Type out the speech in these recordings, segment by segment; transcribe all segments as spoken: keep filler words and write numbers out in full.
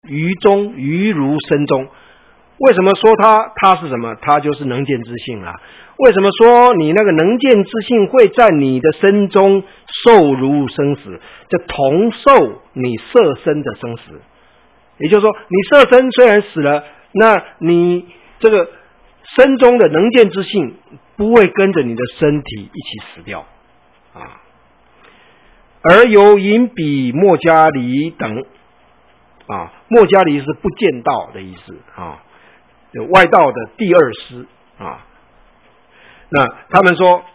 于中，于如身中。为什么说它它是什么？它就是能见之性啦。为什么说你那个能见之性会在你的身中受如生死？就同受你色身的生死。也就是说，你色身虽然死了，那你这个身中的能见之性不会跟着你的身体一起死掉啊。而由隐彼莫加离等啊，莫加离是不见道的意思啊，有外道的第二师啊。那他们说，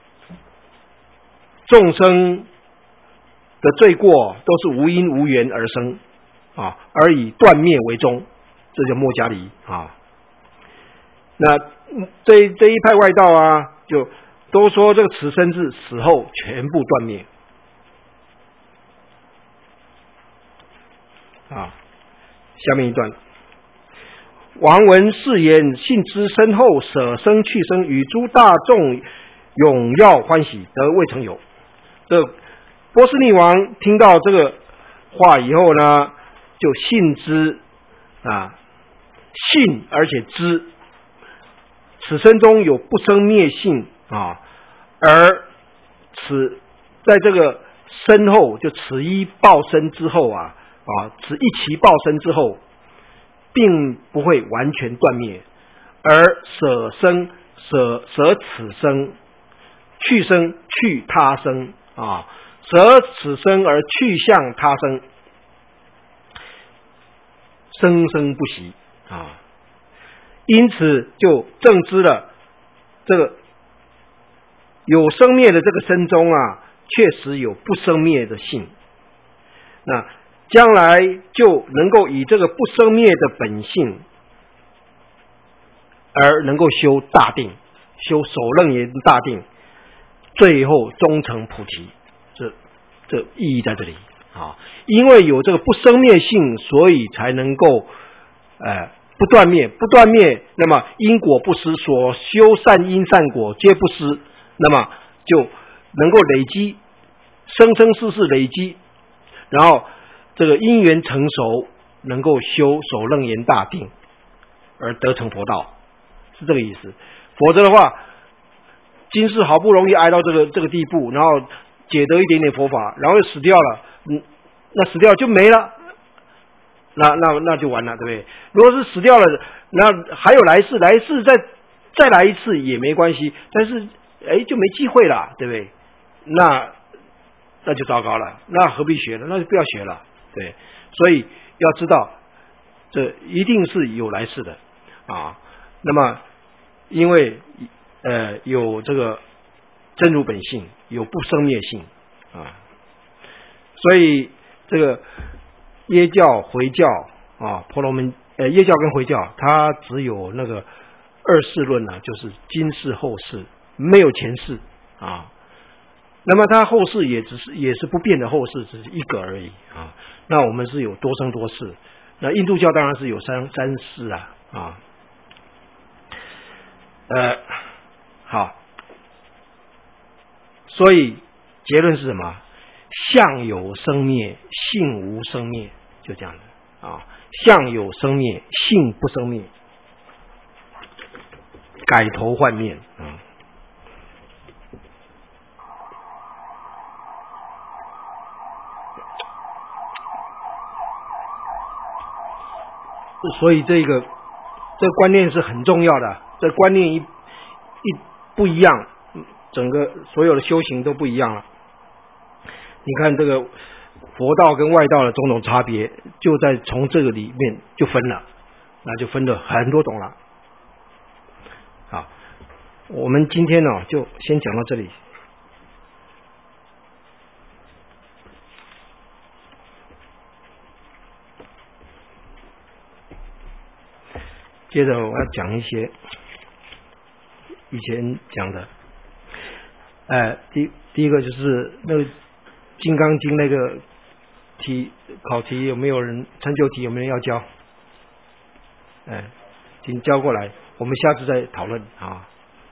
众生的罪过都是无因无缘而生啊，而以断灭为终，这叫莫加离啊。那这这一派外道啊，就都说这个此生是死后全部断灭啊。下面一段，王闻是言，信之身后，舍生去生，与诸大众永耀欢喜，得未曾有。这波斯匿王听到这个话以后呢，就信之啊，信而且知此生中有不生灭性啊，而此在这个身后，就此一报身之后啊啊，此一期报身之后，并不会完全断灭，而舍生舍舍此生，去生去他生啊，舍此生而去向他生，生生不息啊。因此就证知了这个有生灭的这个身中啊，确实有不生灭的性。那将来就能够以这个不生灭的本性，而能够修大定，修首楞严大定，最后终成菩提。这这意义在这里啊，因为有这个不生灭性，所以才能够呃不断灭，不断灭，那么因果不失，所修善因善果皆不失，那么就能够累积，生生世世累积，然后这个因缘成熟，能够修首楞严大定，而得成佛道，是这个意思。否则的话，今世好不容易挨到这个这个地步，然后解得一点点佛法，然后又死掉了，嗯，那死掉就没了。那那那就完了，对不对？如果是死掉了，那还有来世，来世再再来一次也没关系，但是哎就没机会了，对不对？那那就糟糕了，那何必学了？那就不要学了，对。所以要知道，这一定是有来世的啊。那么因为呃有这个真如本性，有不生灭性啊，所以这个耶教、回教啊，婆罗门呃耶教跟回教，它只有那个二世论啊，就是今世后世，没有前世啊。那么它后世也只是也是不变的后世，只是一个而已啊。那我们是有多生多世，那印度教当然是有三三世啊啊。呃，好，所以结论是什么？相有生灭，性无生灭，就这样的啊。相有生灭，性不生灭，改头换面啊。所以这个这个观念是很重要的，这个观念一一不一样，整个所有的修行都不一样了。你看这个佛道跟外道的种种差别，就在从这个里面就分了，那就分了很多种了。好，我们今天呢就先讲到这里。接着我要讲一些以前讲的，哎，第第一个就是那个《金刚经》那个题考题，有没有人成就题？有没有人要交？哎，请交过来，我们下次再讨论啊。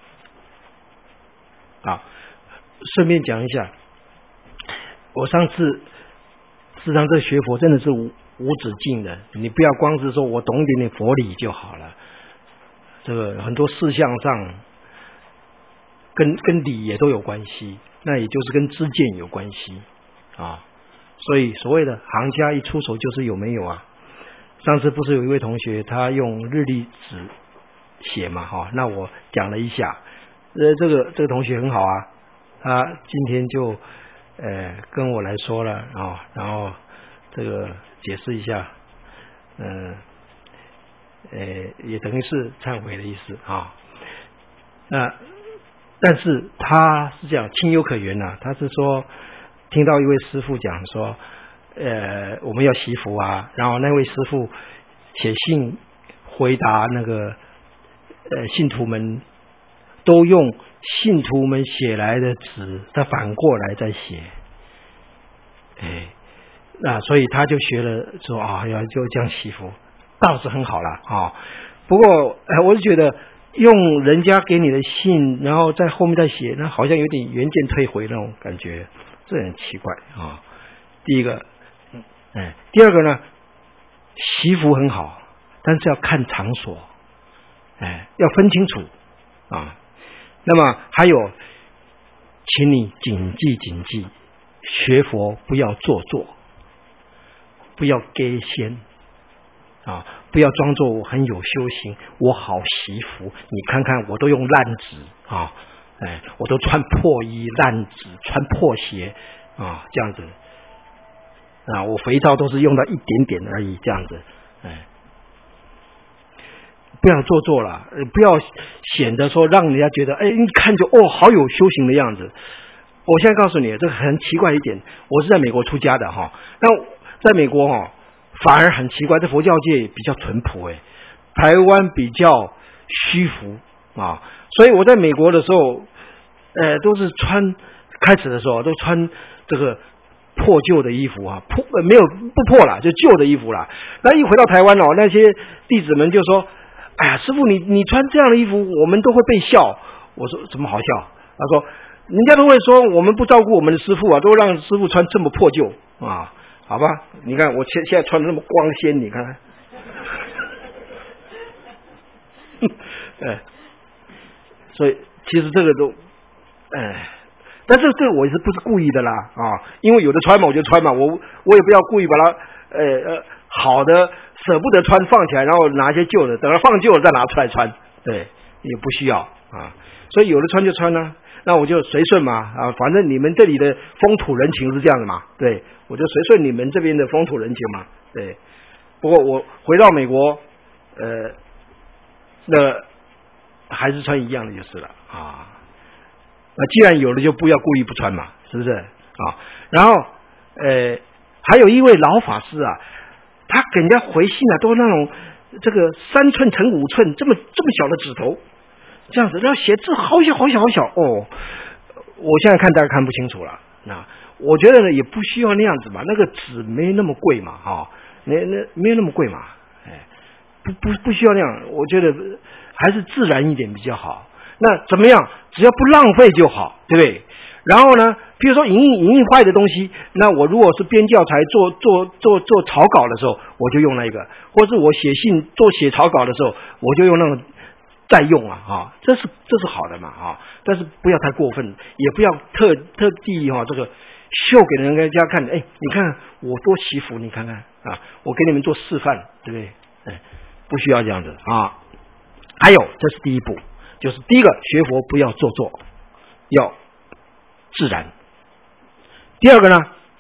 啊，顺便讲一下，我上次事实上这学佛真的是无无止境的，你不要光是说我懂一点点佛理就好了。这个很多事项上跟跟理也都有关系，那也就是跟知见有关系啊。所以所谓的行家一出手就是有没有啊？上次不是有一位同学他用日历纸写嘛哈，那我讲了一下，呃，这个这个同学很好啊，他今天就呃跟我来说了啊，然后这个解释一下，嗯、呃，呃，也等于是忏悔的意思啊。那但是他是这样情有可原呐、啊，他是说听到一位师父讲说，呃，我们要祈福啊，然后那位师父写信回答那个呃信徒们，都用信徒们写来的纸，他反过来再写，哎，那所以他就学了说啊，要就这样祈福，倒是很好啦啊。不过呃，我是觉得用人家给你的信，然后在后面再写，那好像有点原件退回那种感觉，这很奇怪啊。第一个，哎，第二个呢，祈福很好，但是要看场所，哎，要分清楚啊。那么还有，请你谨记谨记，学佛不要做作，不要给先啊，不要装作我很有修行，我好祈福，你看看我都用烂纸啊，哎，我都穿破衣烂纸，穿破鞋啊，这样子啊，我肥皂都是用到一点点而已，这样子，哎，不要做作了，不要显得说让人家觉得，哎，一看就哦，好有修行的样子。我现在告诉你，这个很奇怪一点，我是在美国出家的哈，那在美国哈，反而很奇怪，在佛教界比较淳朴，哎，台湾比较虚浮啊，所以我在美国的时候，呃，都是穿开始的时候都穿这个破旧的衣服啊，破没有不破啦，就旧的衣服啦。那一回到台湾哦，那些弟子们就说：“哎呀，师父，你你穿这样的衣服，我们都会被笑。”我说：“怎么好笑？”他说：“人家都会说我们不照顾我们的师父啊，都让师父穿这么破旧啊。”好吧，你看我现现在穿的那么光鲜，你看看，哎，所以其实这个都，哎。但是这我也是不是故意的啦啊，因为有的穿嘛我就穿嘛，我我也不要故意把它呃呃好的舍不得穿放起来，然后拿一些旧的，等它放旧了再拿出来穿，对，也不需要啊，所以有的穿就穿呢、啊，那我就随顺嘛啊，反正你们这里的风土人情是这样的嘛，对，我就随顺你们这边的风土人情嘛，对。不过我回到美国，呃，那还是穿一样的就是了啊。那既然有了，就不要故意不穿嘛，是不是啊？然后，呃，还有一位老法师啊，他给人家回信啊，都那种这个三寸乘五寸，这么这么小的指头，这样子，然后写字好小好小好小哦。我现在看大家看不清楚了。那我觉得呢，也不需要那样子嘛，那个纸没那么贵嘛，哈、哦，那那没有那么贵嘛，哎，不不不需要那样，我觉得还是自然一点比较好。那怎么样？只要不浪费就好，对不对？然后呢，比如说影印影印坏的东西，那我如果是编教材做做做做草稿的时候，我就用那个；或是我写信做写草稿的时候，我就用那个再用啊，哈，这是这是好的嘛，哈。但是不要太过分，也不要特特地哈、哦、这个秀给人家看，哎，你看看我多祈福，你看看啊，我给你们做示范，对不对？哎，不需要这样子啊。还有，这是第一步。就是第一个，学佛不要做作，要自然。第二个呢，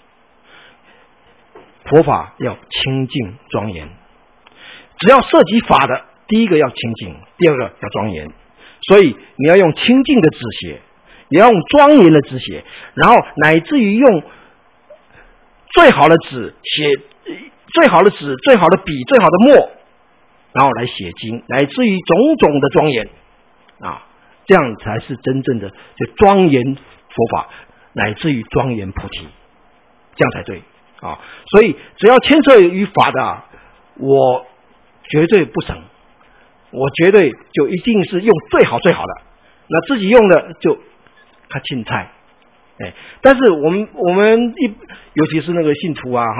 佛法要清净庄严。只要涉及法的，第一个要清净，第二个要庄严。所以你要用清净的纸写，也要用庄严的纸写，然后乃至于用最好的纸写，最好的纸、最好的笔、最好的墨，然后来写经，乃至于种种的庄严。啊，这样才是真正的就庄严佛法，乃至于庄严菩提，这样才对啊！所以只要牵涉于法的、啊，我绝对不省，我绝对就一定是用最好最好的，那自己用的就看青菜，哎，但是我们我们一尤其是那个信徒啊哈，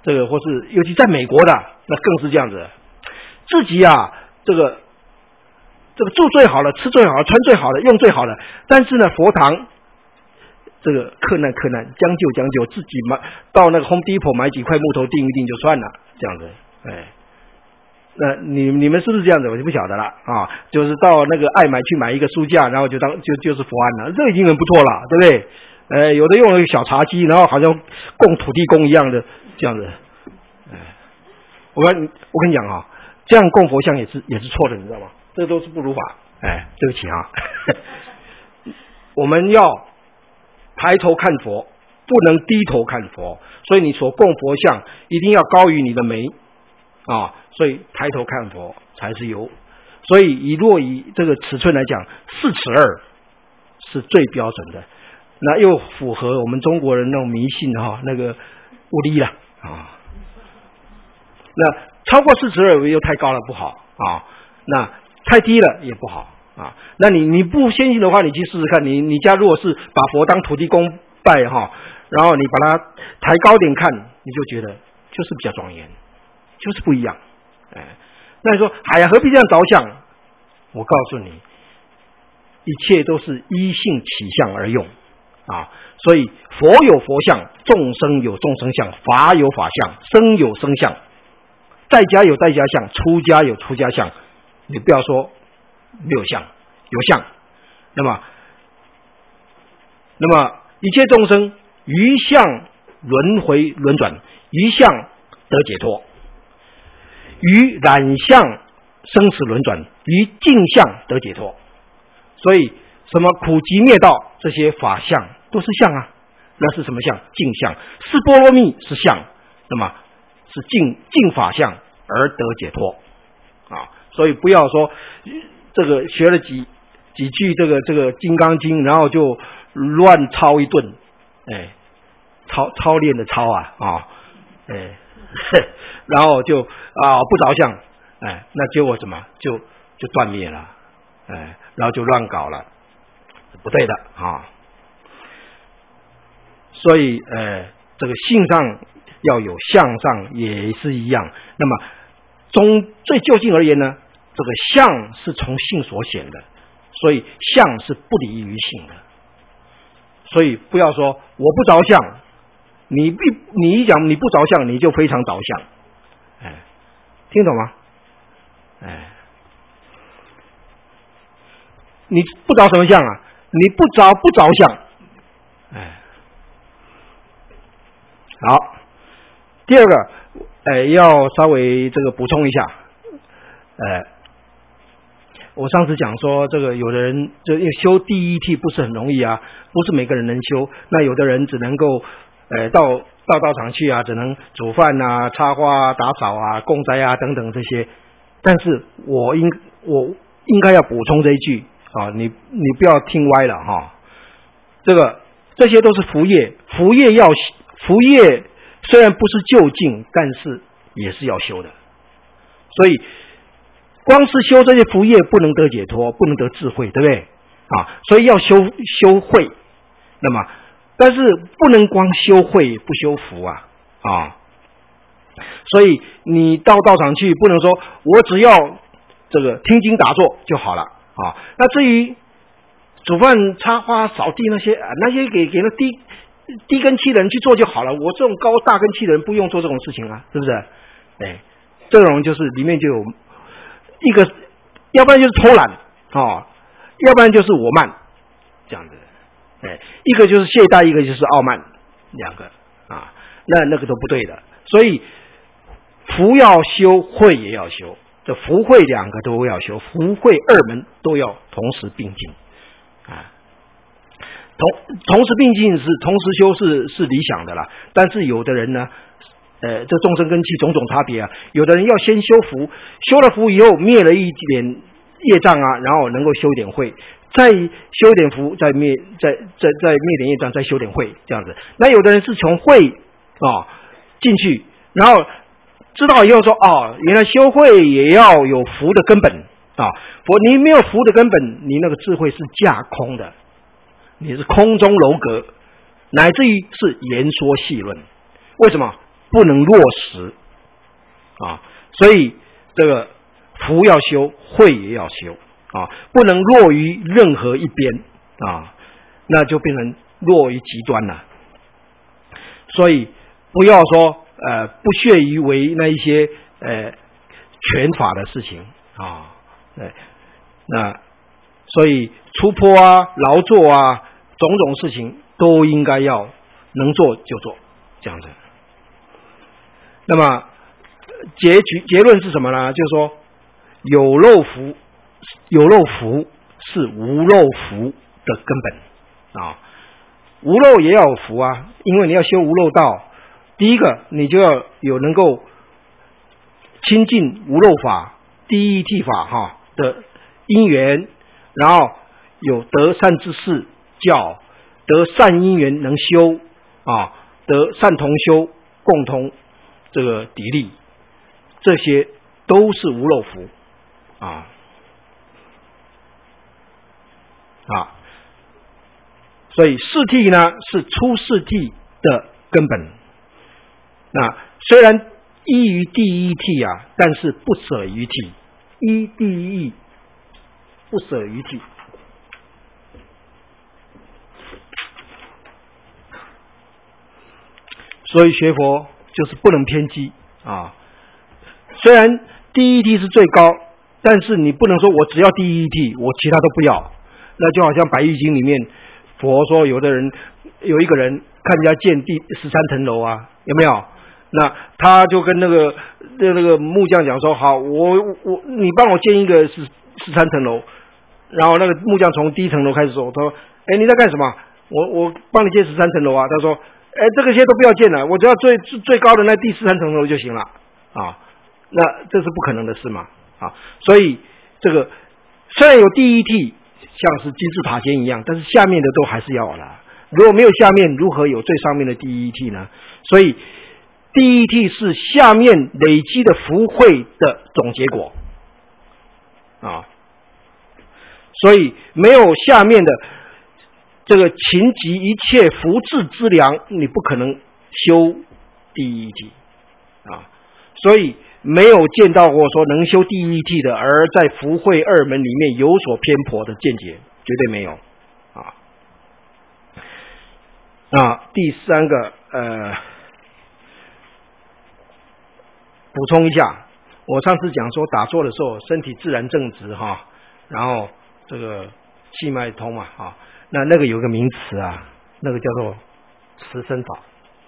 这个或是尤其在美国的，那更是这样子，自己啊，这个这个住最好的，吃最好的，穿最好的，用最好的，但是呢，佛堂这个克难克难，将就将就，自己买到那个 Home Depot 买几块木头钉一钉就算了，这样子，哎。那你你们是不是这样子？我就不晓得了啊。就是到那个爱买去买一个书架，然后就当就就是佛案了，这已经很不错了，对不对？呃，有的用了一个小茶几，然后好像供土地公一样的这样子。哎，我跟我跟你讲啊，这样供佛像也是也是错的，你知道吗？这都是不如法。哎，对不起啊，我们要抬头看佛，不能低头看佛，所以你所供佛像一定要高于你的眉啊。所以抬头看佛才是有，所以以若以这个尺寸来讲，四尺二是最标准的，那又符合我们中国人那种迷信哈，那个无力了啊。那超过四尺二又太高了不好啊，那太低了也不好啊。那你你不相信的话，你去试试看，你你家如果是把佛当土地公拜哈，然后你把它抬高点看，你就觉得就是比较庄严，就是不一样。哎，那你说，哎呀，何必这样着想？我告诉你，一切都是依性起相而用啊。所以佛有佛相，众生有众生相，法有法相，生有生相，在家有在家相，出家有出家相。你不要说没有相，有相。那么，那么一切众生于相轮回轮转，于相得解脱。于染相生死轮转，于净相得解脱。所以什么苦集灭道这些法相都是相啊，那是什么相？净相。是波罗蜜是相，那么是净净法相而得解脱啊。所以不要说这个学了几几句这个这个金刚经，然后就乱抄一顿，哎，操操练的操啊啊，哎。然后就啊不着相，哎，那结果什么就就断灭了，哎，然后就乱搞了，不对的啊。所以呃，这个性上要有，相上也是一样。那么中最究竟而言呢，这个相是从性所显的，所以相是不离于性的。所以不要说我不着相。你一你一讲你不着相，你就非常着相，哎，听懂吗？哎，你不着什么相啊？你不着不着相，哎，好。第二个，哎，要稍微这个补充一下，哎，我上次讲说，这个有的人就修第一梯不是很容易啊，不是每个人能修，那有的人只能够。呃，到到道场去啊，只能煮饭啊、插花啊、打扫啊、供斋啊等等这些。但是我应我应该要补充这一句啊，你你不要听歪了哈、啊。这个这些都是福业，福业要福业虽然不是究竟，但是也是要修的。所以光是修这些福业不能得解脱，不能得智慧，对不对啊？所以要修修慧。那么。但是不能光修慧不修福啊啊！所以你到道场去，不能说我只要这个听经打坐就好了啊。那至于煮饭、插花、扫地那些，那些给给那低低根器的人去做就好了。我这种高大根器的人不用做这种事情啊，是不是？哎，这种就是里面就有一个，要不然就是偷懒啊，要不然就是我慢，这样子。哎，一个就是懈怠，一个就是傲慢，两个啊，那那个都不对的。所以福要修，慧也要修，这福慧两个都要修，福慧二门都要同时并进啊。同同时并进是同时修是是理想的啦，但是有的人呢，呃，这众生根器种种差别啊，有的人要先修福，修了福以后灭了一点业障啊，然后能够修一点慧。再修点福，再灭，再再再灭点业障，再修点慧，这样子。那有的人是从慧啊进去，然后知道以后说哦，原来修慧也要有福的根本啊。佛你没有福的根本，你那个智慧是架空的，你是空中楼阁，乃至于是言说戏论。为什么？ 不能落实啊。所以这个福要修，慧也要修啊，不能落于任何一边啊，那就变成落于极端了。所以不要说呃不屑于为那一些呃权法的事情啊，对，那所以出坡啊、劳作啊，种种事情都应该要能做就做，这样子。那么结局结论是什么呢？就是说有漏福，有漏福是无漏福的根本啊。无漏也要有福啊，因为你要修无漏道，第一个你就要有能够亲近无漏法、第一谛法哈的因缘，然后有得善知识教，得善因缘能修啊，得善同修共同这个砥砺，这些都是无漏福啊啊。所以四谛呢是出四谛的根本。那虽然依于第一谛啊，但是不舍于谛，依第一义，不舍于谛。所以学佛就是不能偏激啊。虽然第一谛是最高，但是你不能说我只要第一谛，我其他都不要。那就好像《百喻经》里面。佛说，有的人有一个人看人家建第十三层楼啊，有没有？那他就跟那个那个木匠讲说：“好，我我你帮我建一个十十三层楼。”然后那个木匠从第一层楼开始说：“他说，哎，你在干什么？我我帮你建十三层楼啊。”他说：“哎，这个些都不要建了，我只要最最高的那第十三层楼就行了啊。”那这是不可能的事嘛啊！所以这个虽然有第一谛。像是金字塔尖一样，但是下面的都还是要了。如果没有下面，如何有最上面的第一谛呢？所以第一谛是下面累积的福慧的总结果啊。所以没有下面的这个勤集一切福智之粮，你不可能修第一谛啊。所以没有见到过说能修第一谛的，而在福慧二门里面有所偏颇的见解，绝对没有啊。那第三个呃，补充一下，我上次讲说打坐的时候身体自然正直哈，然后这个气脉通嘛啊，那那个有个名词啊，那个叫做持身法。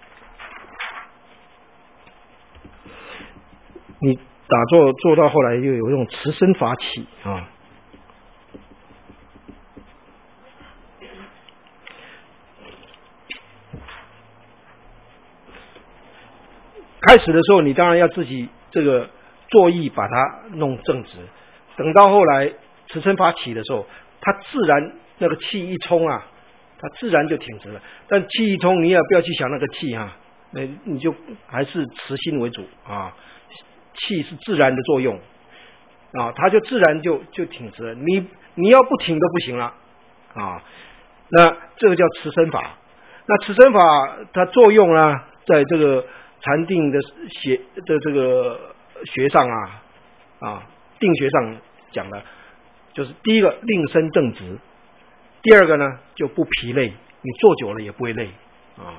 你打坐做到后来又有一种持身法起啊。开始的时候你当然要自己这个坐意把它弄正直，等到后来持身法起的时候，它自然那个气一冲啊，它自然就挺直了。但气一冲你也不要去想那个气啊，那你就还是持心为主啊。气是自然的作用啊，它就自然就就挺直了。你你要不挺都不行了啊。那这个叫持身法。那持身法它作用呢，在这个禅定的学的这个学上啊啊定学上讲的，就是第一个令身正直，第二个呢就不疲累，你坐久了也不会累啊。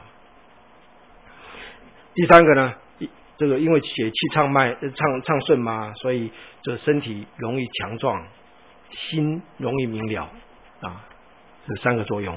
第三个呢，这个因为血气畅脉畅畅顺嘛，所以这身体容易强壮，心容易明了啊，这三个作用。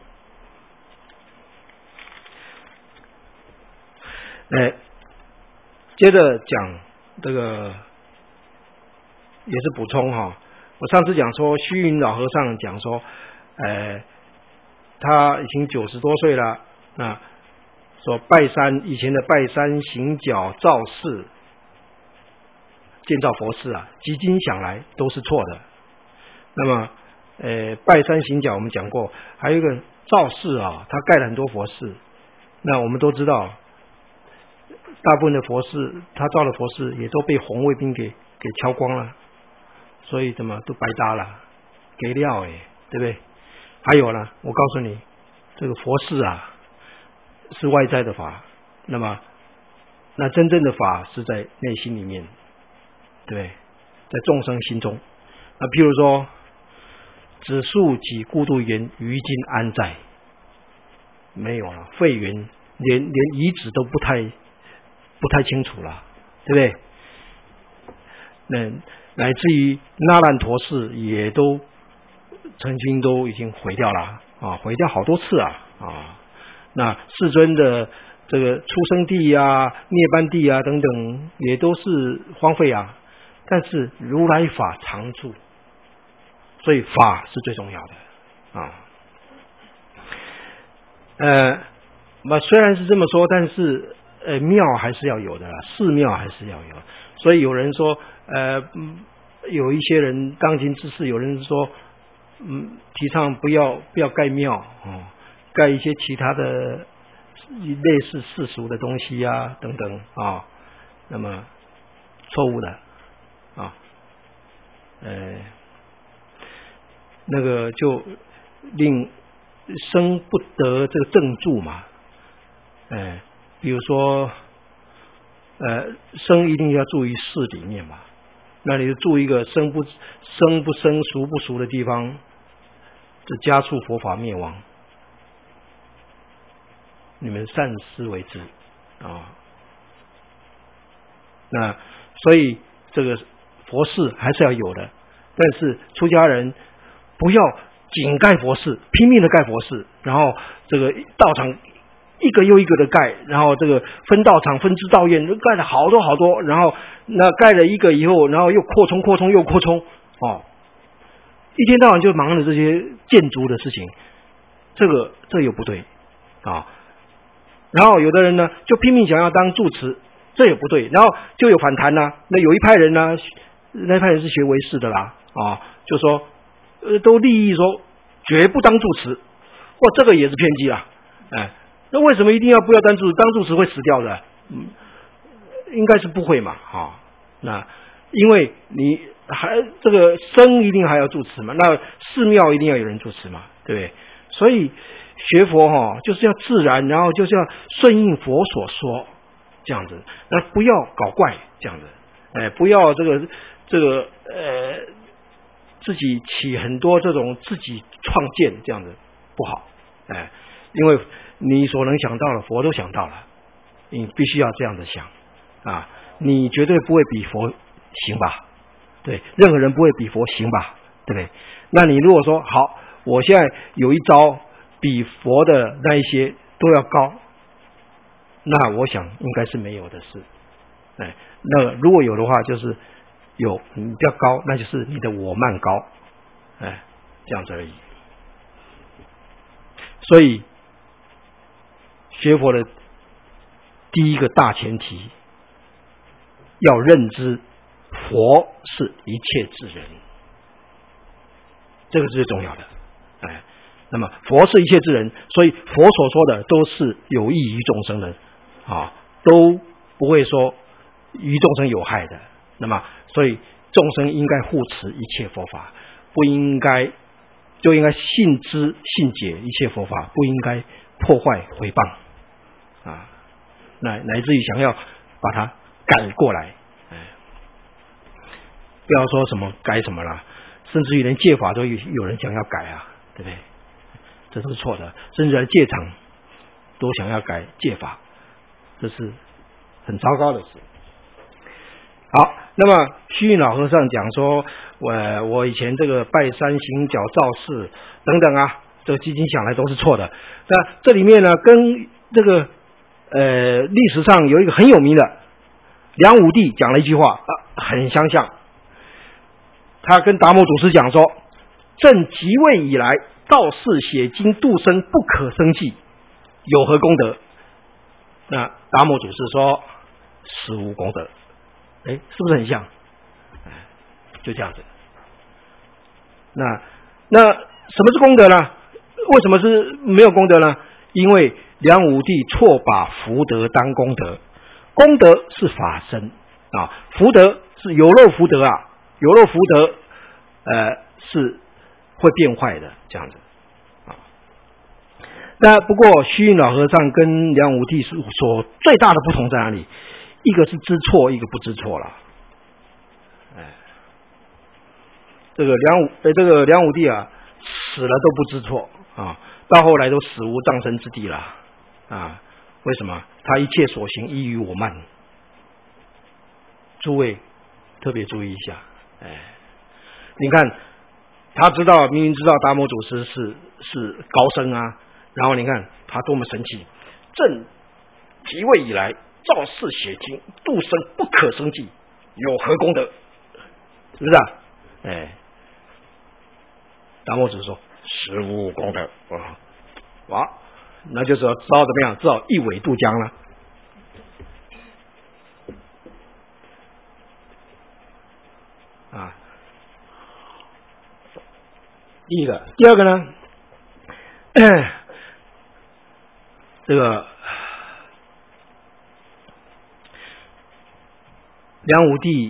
哎，接着讲这个也是补充哈，我上次讲说虚云老和尚讲说，呃，他已经九十多岁了，那说拜山以前的拜山行脚造寺建造佛寺啊，基今想来都是错的。那么呃拜山行脚我们讲过，还有一个造寺啊，他盖了很多佛寺，那我们都知道大部分的佛寺他造的佛寺也都被红卫兵给给敲光了，所以怎么都白搭了，给料哎，对不对？还有呢，我告诉你，这个佛寺啊是外在的法，那么那真正的法是在内心里面，对不对？在众生心中。那譬如说，子树己孤独言，于今安在？没有了，废云连连遗址都不太不太清楚了，对不对？那乃至于那烂陀寺也都曾经都已经毁掉了啊，毁掉好多次啊啊！那世尊的这个出生地啊、涅槃地啊等等，也都是荒废啊。但是如来法常住，所以法是最重要的啊。呃，那虽然是这么说，但是呃，庙还是要有的啦，寺庙还是要有。所以有人说，呃，有一些人当今之事，有人说，嗯，提倡不要不要盖庙哦，盖一些其他的类似世俗的东西啊等等啊，那么错误的啊，呃，那个就令生不得这个正住嘛，呃，比如说，呃，生一定要住于寺里面嘛，那你就住一个生不生不生熟不熟的地方，这加速佛法灭亡。你们善思为之啊！那所以这个佛寺还是要有的，但是出家人不要仅盖佛寺，拼命的盖佛寺，然后这个道场一个又一个的盖，然后这个分道场、分支道院盖了好多好多，然后那盖了一个以后，然后又扩充、扩充又扩充，哦，一天到晚就忙着这些建筑的事情，这个这又不对啊。然后有的人呢，就拼命想要当住持，这也不对。然后就有反弹呐、啊。那有一派人呢，那派人是学唯识的啦，啊，就说，呃，都立意说绝不当住持，哇，这个也是偏激啦，哎，那为什么一定要不要当住持？当住持会死掉的，嗯，应该是不会嘛，哈、哦，那因为你还这个僧一定还要住持嘛，那寺庙一定要有人住持嘛，对不对？所以。学佛哈，就是要自然，然后就是要顺应佛所说，这样子，那不要搞怪，这样子，哎，不要这个这个呃，自己起很多这种自己创建，这样子不好，哎，因为你所能想到的，佛都想到了，你必须要这样子想啊，你绝对不会比佛行吧？对，任何人不会比佛行吧？对不对？那你如果说好，我现在有一招。比佛的那一些都要高，那我想应该是没有的事。哎，那如果有的话，就是有你比较高，那就是你的我慢高，哎，这样子而已。所以学佛的第一个大前提，要认知佛是一切智人，这个是最重要的。哎。那么佛是一切智人，所以佛所说的都是有益于众生的啊，都不会说于众生有害的。那么所以众生应该护持一切佛法，不应该就应该信知信解一切佛法，不应该破坏毁谤啊，乃乃至于想要把它改过来，哎，不要说什么改什么了，甚至于连戒法都有有人想要改啊，对不对？这都是错的，甚至在戒场都想要改戒法，这是很糟糕的事。好，那么虚云老和尚讲说，我我以前这个拜山行脚造寺等等啊，这个基金想来都是错的。那这里面呢，跟这个呃历史上有一个很有名的梁武帝讲了一句话啊，很相像。他跟达摩祖师讲说，朕即位以来，道士写经度生不可生计，有何功德？那达摩祖师说，实无功德。哎，是不是很像？就这样子。那那什么是功德呢？为什么是没有功德呢？因为梁武帝错把福德当功德，功德是法身啊，福德是有漏福德啊，有漏福德呃是会变坏的，这样子啊。那不过虚云老和尚跟梁武帝所最大的不同在哪里？ 一个是知错，一个不知错了。哎，这个梁武，呃，这个梁武帝啊，死了都不知错啊，到后来都死无葬身之地了啊。为什么？他一切所行依于我慢。诸位特别注意一下，哎，你看他知道，明明知道达摩祖师是是高僧啊，然后你看他多么神气，朕即位以来，造世写经，度生不可生计，有何功德？是不是啊？哎，达摩祖师说实无功德啊，哇，那就是要知道怎么样，知道一苇渡江了。啊，第一个，第二个呢，这个梁武帝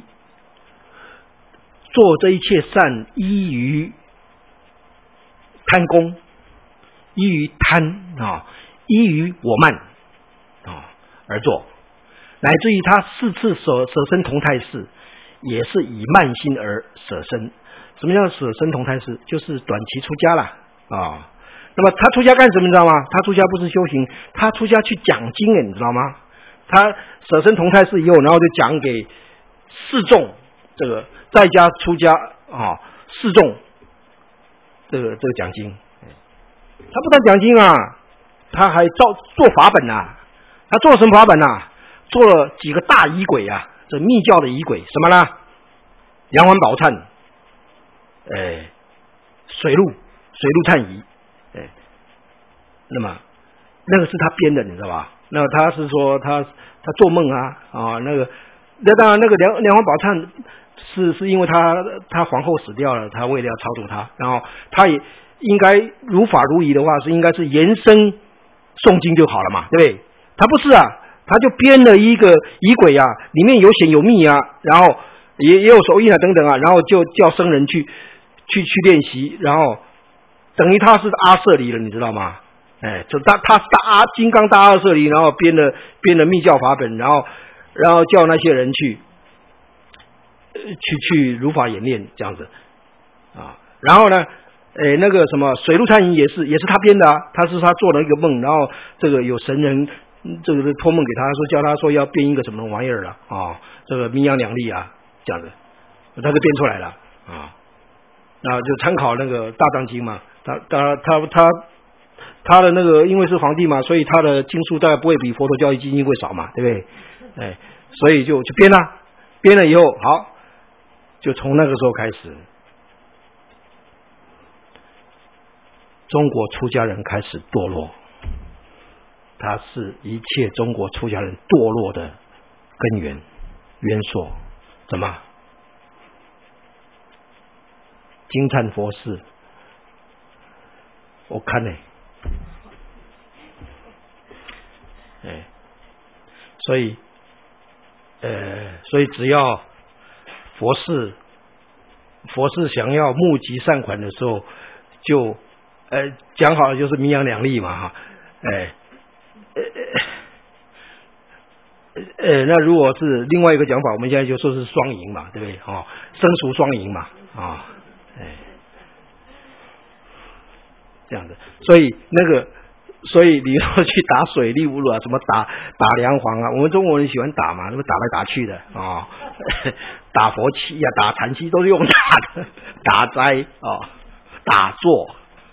做这一切善，依于贪功，依于贪啊，依于我慢啊而做，乃至于他四次舍舍身同泰寺，也是以慢心而舍身。什么叫舍身同泰寺？就是短期出家啦啊。那么他出家干什么？你知道吗？他出家不是修行，他出家去讲经诶，你知道吗？他舍身同泰寺以后，然后就讲给示众，这个在家出家啊，示众这个这个讲经。他不但讲经啊，他还造做法本啊。他做什么法本啊？做了几个大仪轨啊，这密教的仪轨，什么呢？梁皇宝忏，哎，水陆水陆忏仪，哎，那么那个是他编的，你知道吧？那他是说他他做梦啊啊，那个那当然那个梁梁皇宝忏是是因为他他皇后死掉了，他为了要超度他，然后他也应该如法如仪的话，是应该是延伸诵经就好了嘛，对不对？他不是啊，他就编了一个仪轨啊，里面有显有密啊，然后也也有手印啊等等啊，然后就叫僧人去去去练习，然后等于他是阿舍离了，你知道吗？哎，就他他是大阿金刚大阿舍离，然后编了编了密教法本，然后然后叫那些人去去去如法演练这样子啊，然后呢，哎，那个什么水陆禅仪也是也是他编的啊，他是他做了一个梦，然后这个有神人这个托梦给他说，叫他说要编一个什么玩意儿了啊，这个名扬两利啊这样子，他就编出来了啊，那就参考那个大藏经嘛，他他他他他的那个因为是皇帝嘛，所以他的经数大概不会比佛陀教育基金会少嘛，对不对？哎，所以就就编了，编了以后好，就从那个时候开始。中国出家人开始堕落，它是一切中国出家人堕落的根源渊索。怎么？金忏佛事，我看呢、欸，哎，所以，呃，所以只要佛事，佛事想要募集善款的时候，就。呃，讲好了就是名扬两利嘛，哈，哎，呃呃呃，那如果是另外一个讲法，我们现在就说是双赢嘛，对不对？哦，生熟双赢嘛，啊、哦，哎，这样子，所以那个，所以你说去打水利无路啊，什么打打梁皇啊，我们中国人喜欢打嘛，那么打来打去的啊、哦，打佛七呀、啊，打禅七都是用打的，打斋啊、哦，打坐。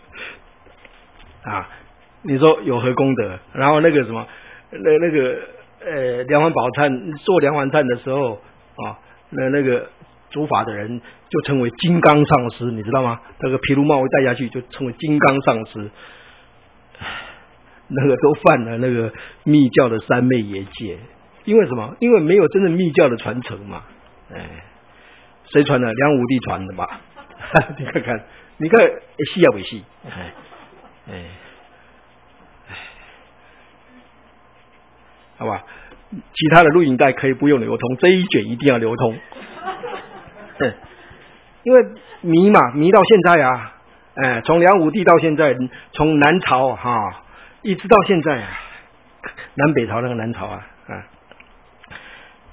啊，你说有何功德？然后那个什么，那那个呃，梁皇宝忏做梁皇忏的时候啊，那那个主法的人就称为金刚上师，你知道吗？那个毗卢帽戴下去就称为金刚上师，那个都犯了那个密教的三昧耶戒，因为什么？因为没有真正密教的传承嘛，哎，谁传的？梁武帝传的吧？你看看，你看细啊，尾细，哎。哎，好吧，其他的录影带可以不用流通，这一卷一定要流通。因为迷嘛，迷到现在啊，哎，从梁武帝到现在，从南朝哈、啊，一直到现在啊，南北朝那个南朝啊，啊，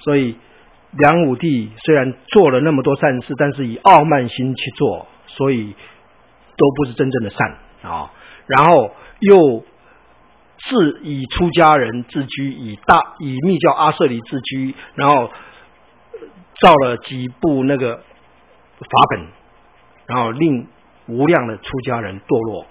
所以梁武帝虽然做了那么多善事，但是以傲慢心去做，所以都不是真正的善啊。然后又是以出家人自居，以大以密教阿舍离自居，然后造了几部那个法本，然后令无量的出家人堕落。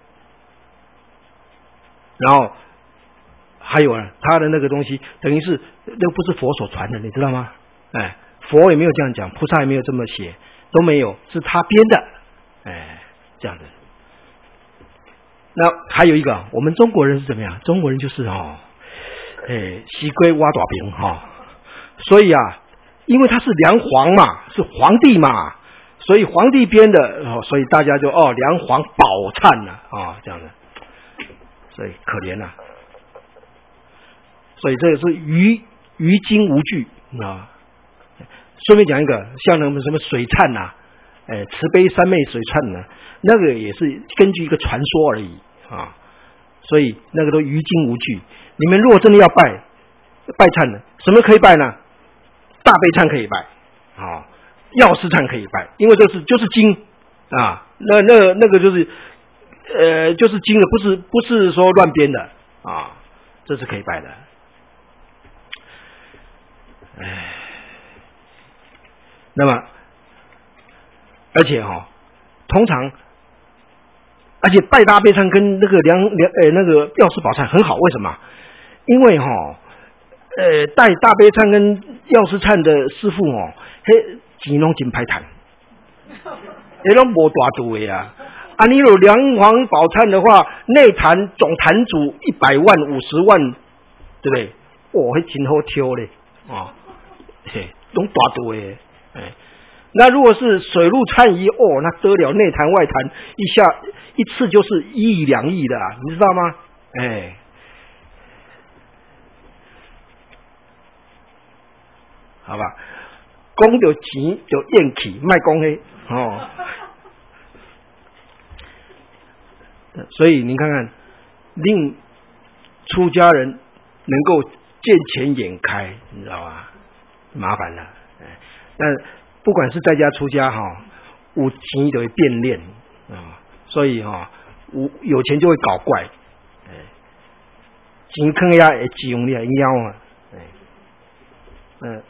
然后还有啊，他的那个东西等于是那不是佛所传的，你知道吗？哎，佛也没有这样讲，菩萨也没有这么写，都没有，是他编的，哎，这样的。那还有一个，我们中国人是怎么样？中国人就是哦，哎，西龟挖大饼哈，所以啊，因为他是梁皇嘛，是皇帝嘛，所以皇帝编的，哦，所以大家就哦，梁皇宝忏了啊，这样的。所以可怜啊，所以这个是于于今无据啊。顺便讲一个，像那个什么水忏呐、啊，哎，慈悲三昧水忏呢、啊，那个也是根据一个传说而已啊。所以那个都于今无据。你们如果真的要拜拜忏呢，什么可以拜呢？大悲忏可以拜啊，药师忏可以拜，因为这是就是经啊，那那那个就是。呃，就是经的，不是不是说乱编的啊，这是可以拜的。哎，那么，而且哈、哦，通常，而且拜大悲忏跟那个梁梁呃那个药师宝忏很好，为什么？因为哈、哦，呃，带大悲忏跟药师忏的师傅哦，嘿，钱拢真歹赚，也拢无大度的啊。啊，你有梁皇宝忏的话，内坛总坛主一百万、五十万，对不对？哦，还真好挑嘞，啊，嘿，拢大度诶，哎，那如果是水陆忏仪，哦，那得了，内坛外坛一下一次就是一亿两亿的、啊，你知道吗？哎，好吧，讲到钱就咽气，卖讲黑哦。所以你看看，令出家人能够见钱眼开，你知道吧？麻烦了。但不管是在家出家哈，有钱就会变练啊，所以哈，有有钱就会搞怪，哎，钱坑呀会用你妖啊，哎，嗯。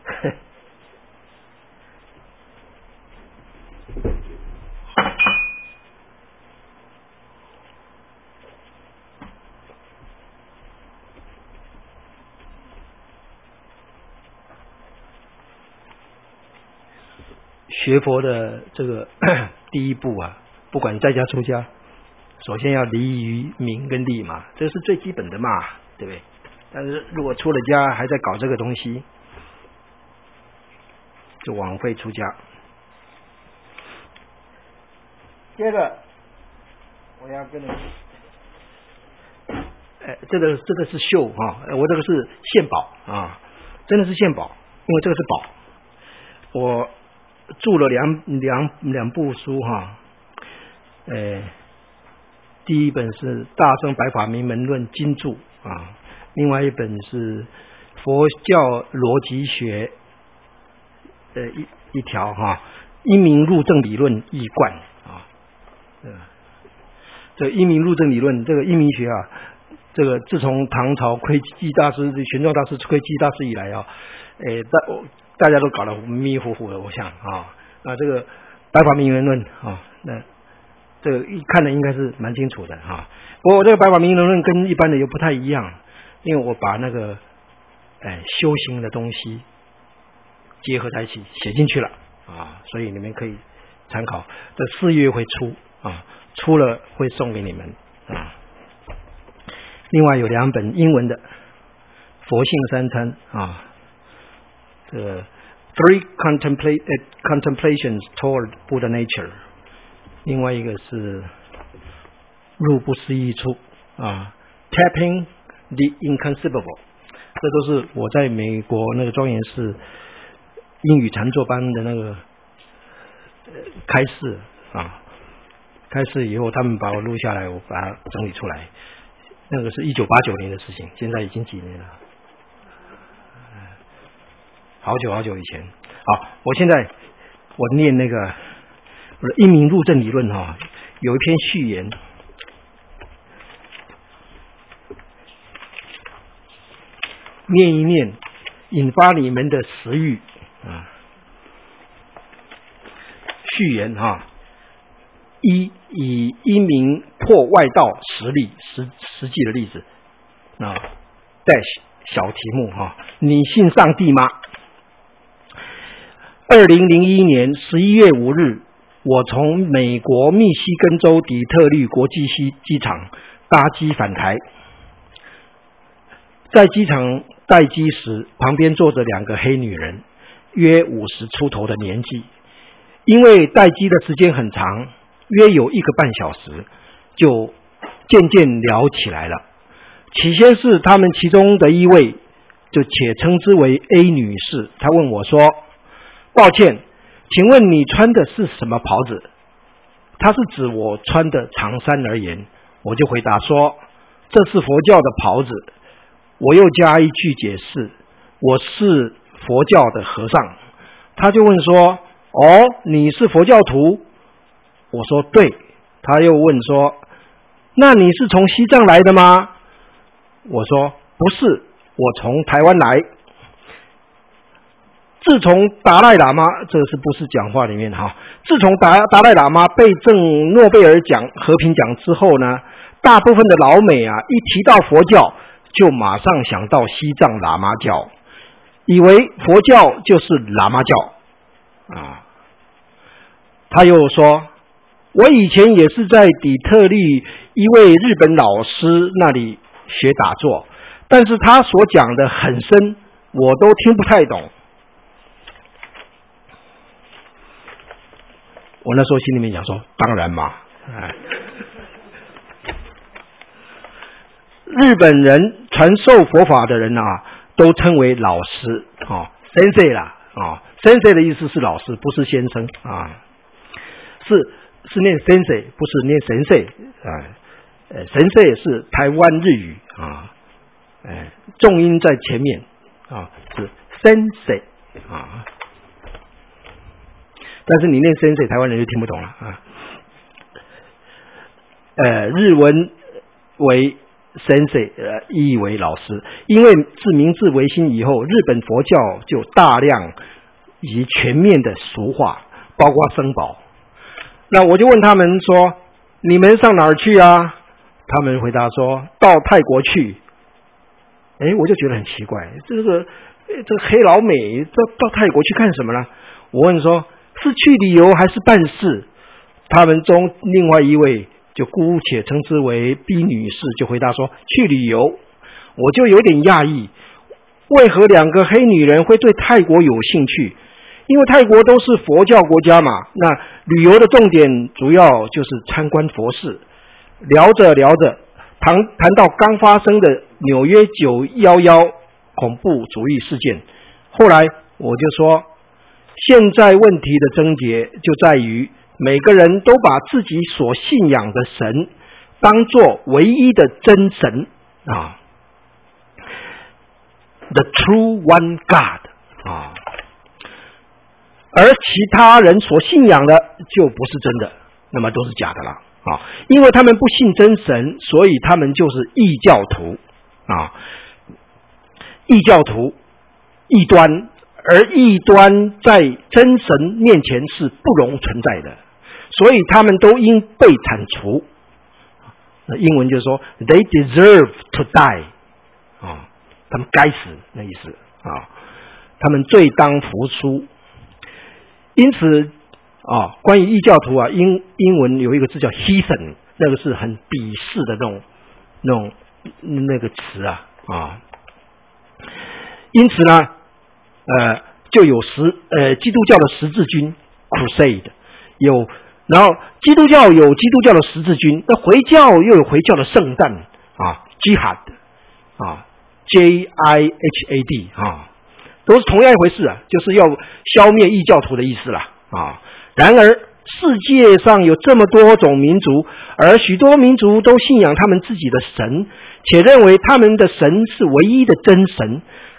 学佛的这个第一步啊，不管在家出家，首先要离于名跟利嘛，这是最基本的嘛，对不对？但是如果出了家还在搞这个东西，就枉费出家。接着我要跟你，哎，这个这个是秀啊，我这个是献宝啊，真的是献宝，因为这个是宝，我。注了两两两部书哈，呃，第一本是《大乘白法明门论》经注啊，另外一本是佛教逻辑学的一一条哈，因明入正理论一贯啊，这因明入正理论，这个因明学啊，这个自从唐朝窥基大师、玄奘大师、窥基大师以来啊，诶，大。大家都搞得迷迷糊糊的，我想啊，那这个白法明门论啊，那这个一看的应该是蛮清楚的哈。不过这个白法明门论跟一般的又不太一样，因为我把那个哎修行的东西结合在一起写进去了啊，所以你们可以参考。这四月会出啊，出了会送给你们啊。另外有两本英文的《佛性三参》啊。这个 Three Contemplate Contemplations Toward Buddha Nature， 另外一个是入不思议处啊 ，Tapping the Inconceivable， 这都是我在美国那个庄严寺英语禅坐班的那个、呃、开示啊，开示以后他们把我录下来，我把它整理出来，那个是一九八九年的事情，现在已经几年了。 好久好久以前。好，我现在我念那个我的英明入正理论哈，有一篇序言，念一念，引发你们的食欲啊。序言哈，一以英明破外道实例，实实际的例子啊，带小题目哈，你信上帝吗？二零零一年十一月五日，我从美国密西根州底特律国际机场搭机返台，在机场待机时，旁边坐着两个黑女人，约五十出头的年纪。因为待机的时间很长，约有一个半小时，就渐渐聊起来了。起先是他们其中的一位，就且称之为 A 女士，她问我说：“抱歉，请问你穿的是什么袍子？”她是指我穿的长衫而言，我就回答说：“这是佛教的袍子。”我又加一句解释：“我是佛教的和尚。”她就问说：“哦，你是佛教徒？”我说对。他又问说：“那你是从西藏来的吗？”我说不是，我从台湾来。自从达赖喇嘛，这是不是讲话里面哈？自从达达赖喇嘛被赠诺贝尔奖和平奖之后呢，大部分的老美啊，一提到佛教，就马上想到西藏喇嘛教，以为佛教就是喇嘛教。啊，他又说，我以前也是在底特律一位日本老师那里学打坐，但是他所讲的很深，我都听不太懂。我那时候心里面想说，当然嘛，哎，日本人传授佛法的人啊，都称为老师啊 ，sensei 啦啊。Sensei 的意思是老师，不是先生啊，是是念 Sensei， 不是念神社啊。呃，神社是台湾日语啊，呃，重音在前面啊，是 Sensei 啊。但是你念 Sensei， 台湾人就听不懂了啊。呃，日文为 Sensei， 呃，意为老师，因为自明治维新以后，日本佛教就大量以及全面的俗化，包括僧宝。那我就问他们说，你们上哪儿去啊？他们回答说，到泰国去。哎，我就觉得很奇怪，这个这个黑老美到到泰国去干什么呢？我问说，是去旅游还是办事？他们中另外一位就姑且称之为 B 女士，就回答说，去旅游。我就有点讶异，为何两个黑女人会对泰国有兴趣？因为泰国都是佛教国家嘛，那旅游的重点主要就是参观佛寺。聊着聊着，谈谈到刚发生的纽约九一一恐怖主义事件，后来我就说，现在问题的症结就在于每个人都把自己所信仰的神当作唯一的真神啊 ，the true one God 啊。而其他人所信仰的就不是真的，那么都是假的了啊！因为他们不信真神，所以他们就是异教徒啊！异教徒、异端，而异端在真神面前是不容存在的，所以他们都应被铲除。那英文就是说 ，they deserve to die 啊，他们该死那意思啊，他们罪当服输。因此啊，关于异教徒啊，英英文有一个字叫 heathen， 那个是很鄙视的那种那种那个词啊啊。因此呢，呃，就有十呃基督教的十字军 crusade， 有，然后基督教有基督教的十字军，那回教又有回教的圣战啊 ，jihad 啊 ，J I H A D 啊。都是同样一回事啊，就是要消灭异教徒的意思啦啊。然而世界上有这么多种民族，而许多民族都信仰他们自己的神，且认为他们的神是唯一的真神，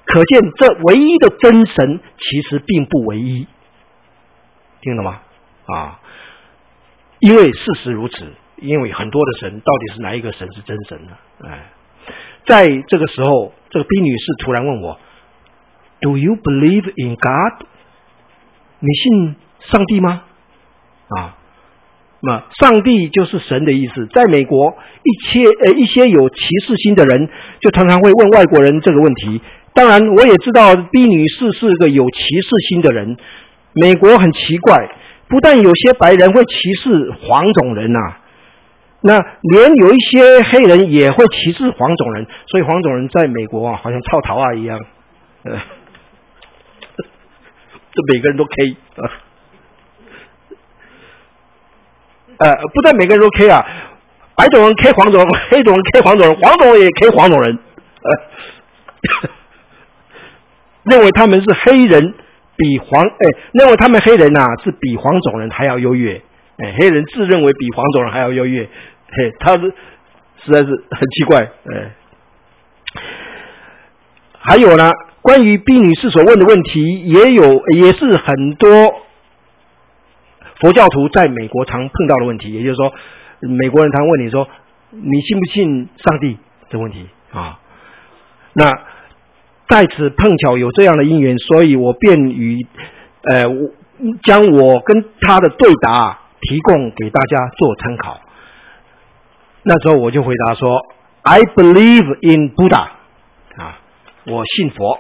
可见这唯一的真神其实并不唯一，听懂吗？啊，因为事实如此，因为很多的神，到底是哪一个神是真神呢？哎，在这个时候，这个 B 女士突然问我 ：“Do you believe in God？” 你信上帝吗？啊，那上帝就是神的意思。在美国，一些呃一些有歧视心的人，就常常会问外国人这个问题。当然，我也知道 B 女士是个有歧视心的人。美国很奇怪，不但有些白人会歧视黄种人啊，那连有一些黑人也会歧视黄种人，所以黄种人在美国啊，好像臭桃啊一样，呃，这每个人都 K 啊，呃，不但每个人都 K 啊，白种人 K 黄种人，黑种人 K 黄种人，黄种人也 K 黄种人，呃，认为他们是黑人。比黄哎，认为他们黑人啊是比黄种人还要优越，哎，黑人自认为比黄种人还要优越，嘿，他是实在是很奇怪，哎。还有呢，关于 B 女士所问的问题，也有也是很多佛教徒在美国常碰到的问题，也就是说，美国人常问你说，你信不信上帝这问题啊？那在此碰巧有这样的因缘，所以我便与呃将我跟他的对答提供给大家做参考。那时候我就回答说 I believe in Buddha 啊，我信佛。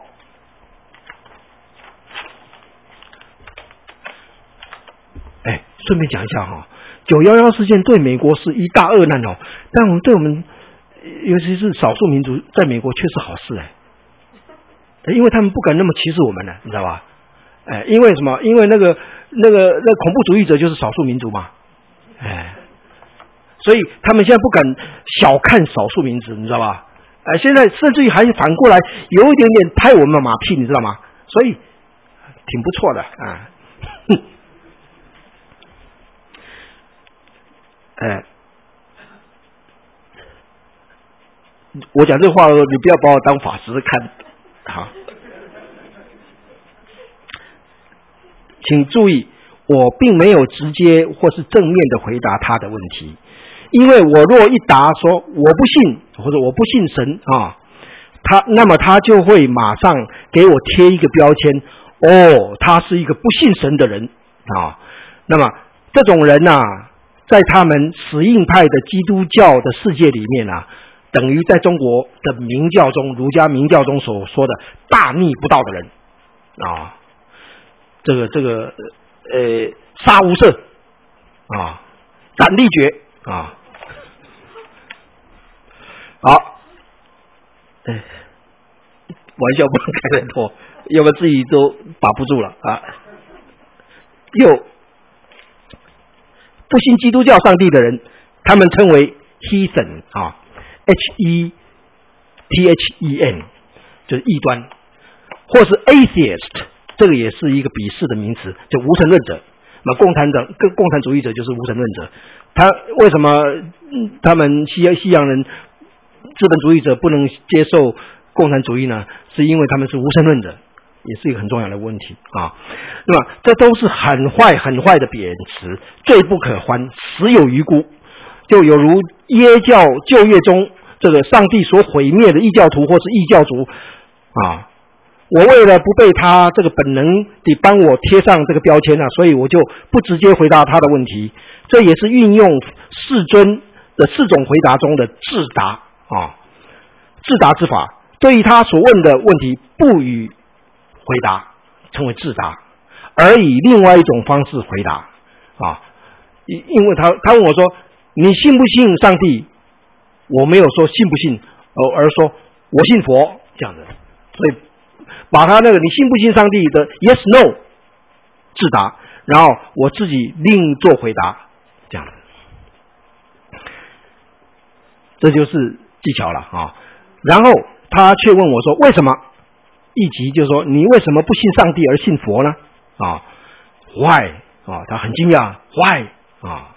哎，顺便讲一下哈，九一一事件对美国是一大恶难哦，但我们对我们尤其是少数民族在美国却是好事哎。因为他们不敢那么歧视我们呢，你知道吧？哎，因为什么？因为那个、那个、那恐怖主义者就是少数民族嘛，哎，所以他们现在不敢小看少数民族，你知道吧？哎，现在甚至于还反过来有一点点拍我们的马屁，你知道吗？所以挺不错的啊。哎，我讲这话，你不要把我当法师看。好，请注意，我并没有直接或是正面的回答他的问题，因为我若一答说我不信或者我不信神啊，他那么他就会马上给我贴一个标签，哦，他是一个不信神的人啊。那么这种人啊，在他们死硬派的基督教的世界里面啊，等于在中国的明教中，儒家明教中所说的大逆不道的人啊，这个这个呃杀无赦啊，斩立决啊，好，哎，玩笑不能开太多，要不然自己都把不住了啊。又不信基督教上帝的人，他们称为 heathen 啊。H E T H E N 就是异端，或是 atheist， 这个也是一个鄙视的名词，就无神论者。那共产党、跟共产主义者就是无神论者。他为什么他们西西洋人资本主义者不能接受共产主义呢？是因为他们是无神论者，也是一个很重要的问题啊。那么这都是很坏很坏的贬词，罪不可欢，死有余辜。就有如耶教旧约中这个上帝所毁灭的异教徒或是异教族啊，我为了不被他这个本能地帮我贴上这个标签啊，所以我就不直接回答他的问题。这也是运用世尊的四种回答中的自答啊，自答之法。对于他所问的问题不予回答，称为自答，而以另外一种方式回答啊。因为他他问我说，你信不信上帝？我没有说信不信，而说我信佛这样子，所以把他那个你信不信上帝的 yes no 自答，然后我自己另做回答，这样子，这就是技巧了啊。然后他却问我说，为什么？一集就是说，你为什么不信上帝而信佛呢？啊 ，why 啊，他很惊讶 ，why 啊。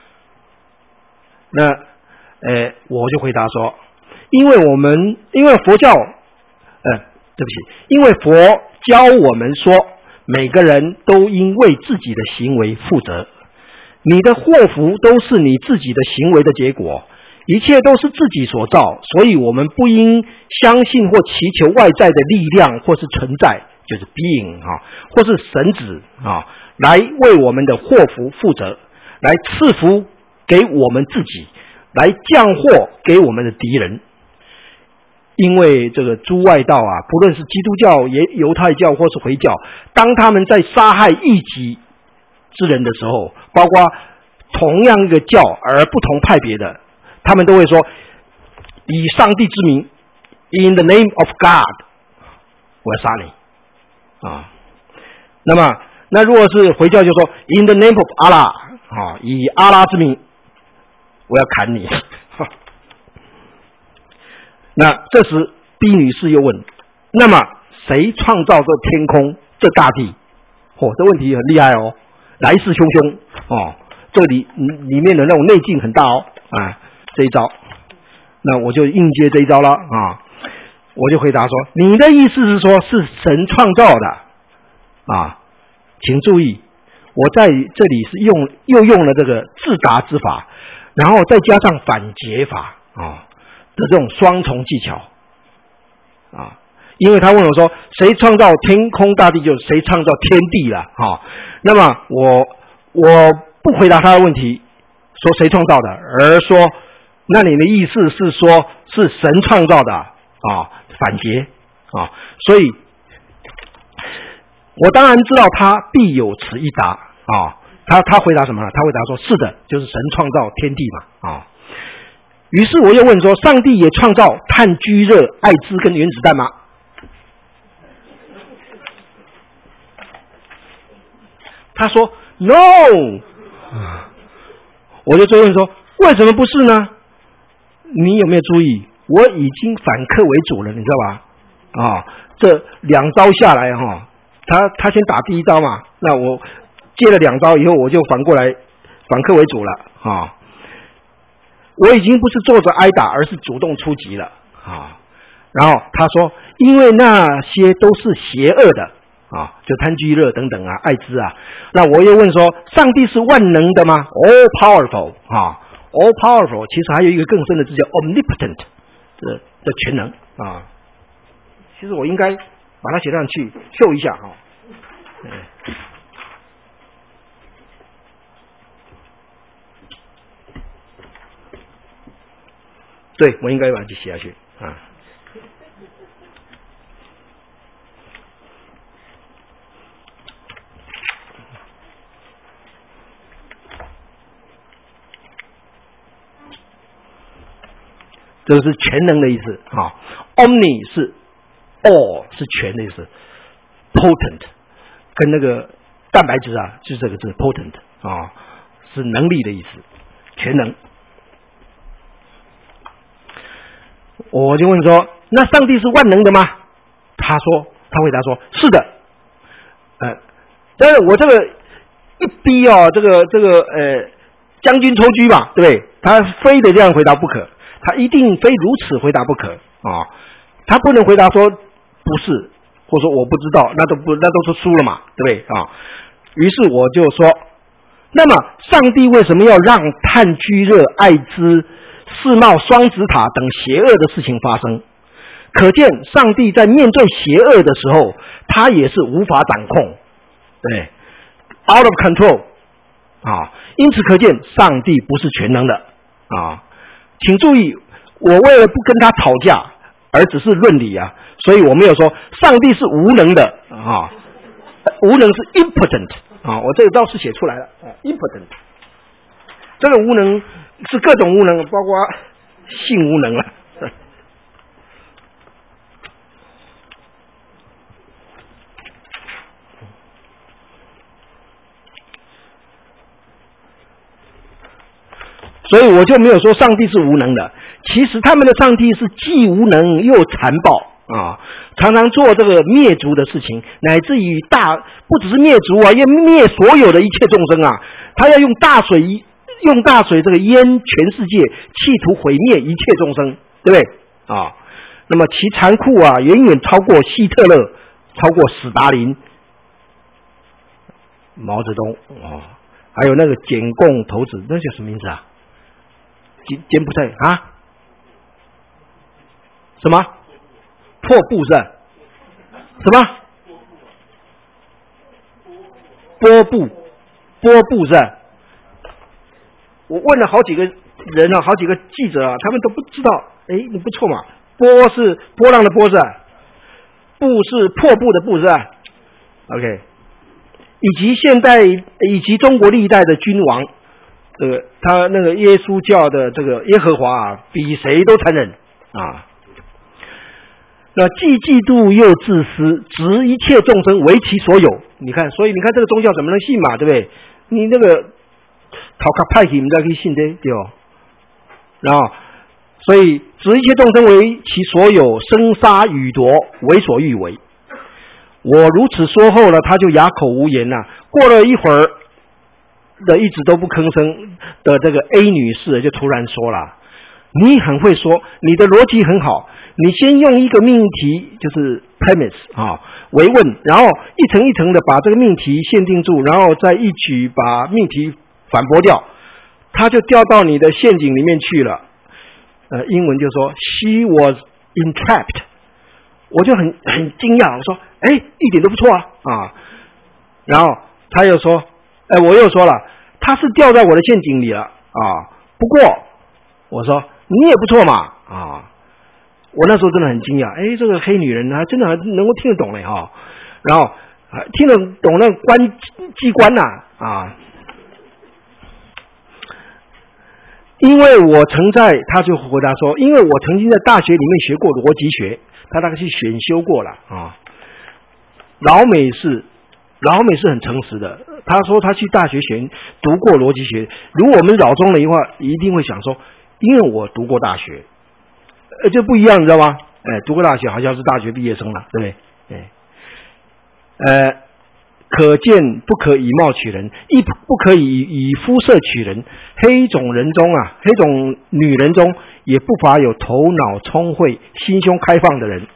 那，呃，我就回答说，因为我们因为佛教，呃， 对不起，因为佛教我们说，每个人都应为自己的行为负责。你的祸福都是你自己的行为的结果，一切都是自己所造，所以我们不应相信或祈求外在的力量或是存在，就是 being 啊，或是神子啊，来为我们的祸福负责，来赐福给我们自己，来降祸给我们的敌人。因为这个诸外道啊，不论是基督教、也犹太教或是回教，当他们在杀害异己之人的时候，包括同样一个教而不同派别的，他们都会说以上帝之名 ，in the name of God， 我要杀你啊。那么，那如果是回教就说 in the name of Allah， 啊，以阿拉之名，我要砍你。那这时 B 女士又问：那么谁创造这天空、这大地？哦，这问题很厉害哦，来势汹汹哦，这里里面的那种内境很大哦啊，这一招，那我就应接这一招了啊，我就回答说：你的意思是说是神创造的啊？请注意，我在这里是用又用了这个自答之法，然后再加上反诘法啊。的这种双重技巧啊，因为他问我说谁创造天空大地，就是谁创造天地了啊。那么我我不回答他的问题，说谁创造的，而说那你的意思是说是神创造的啊，反诘啊。所以我当然知道他必有此一答啊。他他回答什么呢？他回答说是的，就是神创造天地嘛啊。于是我又问说：上帝也创造炭疽热、艾滋跟原子弹吗？他说 No。 我就追问说：为什么不是呢？你有没有注意，我已经反客为主了，你知道吧？啊，这两招下来哈，他他先打第一招嘛，那我接了两招以后，我就反过来反客为主了啊。我已经不是坐着挨打，而是主动出击了啊！然后他说，因为那些都是邪恶的啊，就炭疽热等等啊，艾滋啊。那我又问说，上帝是万能的吗 ？All powerful 啊 ，All powerful。其实还有一个更深的字叫 omnipotent， 这这全能啊。其实我应该把它写上去，秀一下哈。嗯对，我应该把它写下去啊。这个是全能的意思啊 ，omni 是 all 是全的意思 ，potent 跟那个蛋白质啊，就是这个字 potent 啊，是能力的意思，全能。我就问说，那上帝是万能的吗？他说，他回答说，是的。呃，但是我这个一逼哦，这个这个呃，将军抽车嘛，对不对？他非得这样回答不可，他一定非如此回答不可啊！他不能回答说不是，或者说我不知道，那都不那都是输了嘛，对不对啊？于是我就说，那么上帝为什么要让炭疽热、艾滋、世贸双子塔等邪恶的事情发生？可见上帝在面对邪恶的时候，他也是无法掌控，对 ，out of control 啊。因此可见上帝不是全能的啊。请注意，我为了不跟他吵架，而只是论理啊，所以我没有说上帝是无能的啊，无能是 impotent 啊，我这个倒是写出来了啊 ，impotent。这个无能是各种无能，包括性无能了。所以我就没有说上帝是无能的，其实他们的上帝是既无能又残暴啊，常常做这个灭族的事情，乃至于大不只是灭族啊，要灭所有的一切众生啊，他要用大水用大水这个淹全世界，企图毁灭一切众生，对不对啊？ 那么其残酷啊，远远超过希特勒，超过史达林、毛泽东哦，还有那个柬共头子，那叫什么名字啊？柬柬埔寨啊？什么？破布是？什么？波布？波布是？我问了好几个人啊，好几个记者啊，他们都不知道。哎，你不错嘛。波是波浪的波是？布是破布的布是 ？OK。以及现代以及中国历代的君王，这个他那个耶稣教的这个耶和华啊，比谁都残忍啊！那既嫉妒又自私，执一切众生为其所有。你看，所以你看这个宗教怎么能信嘛？对不对？你那个讨卡派系，你再可以信的对哦。然后，所以执一切众生为其所有，生杀予夺，为所欲为。我如此说后呢，他就哑口无言了、啊。过了一会儿的一直都不吭声的这个 A 女士就突然说了：“你很会说，你的逻辑很好。你先用一个命题，就是 premise 啊为问，然后一层一层的把这个命题限定住，然后再一举把命题反驳掉，他就掉到你的陷阱里面去了。呃，英文就说 She was entrapped。”我就很很惊讶，我说：“哎，一点都不错啊啊！”然后他又说：“哎，我又说了，他是掉在我的陷阱里了啊。不过我说你也不错嘛啊！我那时候真的很惊讶，哎，这个黑女人她真的还能够听得懂嘞哈、啊，然后听得懂那个关机关呐 啊, 啊。因为我曾在，他就回答说，因为我曾经在大学里面学过逻辑学。”他大概去选修过了啊。老美是老美是很诚实的，他说他去大学选读过逻辑学。如果我们扰中人的话，一定会想说，因为我读过大学，呃，这不一样，你知道吗？哎，读过大学好像是大学毕业生了，对不对？哎，呃，可见不可以貌取人，亦不可以以肤色取人。黑种人中啊，黑种女人中。也不乏有头脑聪慧、心胸开放的人。